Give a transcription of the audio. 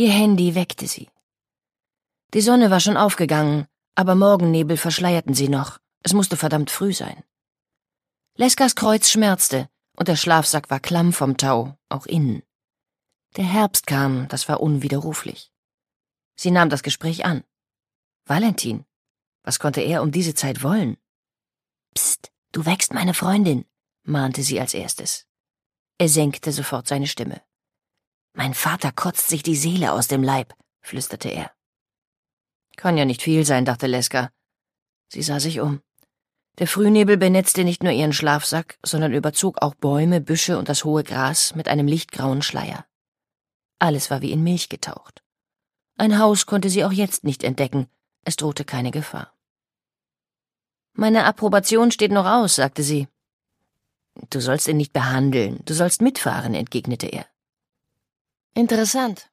Ihr Handy weckte sie. Die Sonne war schon aufgegangen, aber Morgennebel verschleierten sie noch. Es musste verdammt früh sein. Leskas Kreuz schmerzte, und der Schlafsack war klamm vom Tau, auch innen. Der Herbst kam, das war unwiderruflich. Sie nahm das Gespräch an. Valentin, was konnte er um diese Zeit wollen? »Psst, du weckst meine Freundin«, mahnte sie als erstes. Er senkte sofort seine Stimme. »Mein Vater kotzt sich die Seele aus dem Leib«, flüsterte er. »Kann ja nicht viel sein«, dachte Leska. Sie sah sich um. Der Frühnebel benetzte nicht nur ihren Schlafsack, sondern überzog auch Bäume, Büsche und das hohe Gras mit einem lichtgrauen Schleier. Alles war wie in Milch getaucht. Ein Haus konnte sie auch jetzt nicht entdecken, es drohte keine Gefahr. »Meine Approbation steht noch aus«, sagte sie. »Du sollst ihn nicht behandeln, du sollst mitfahren«, entgegnete er. »Interessant.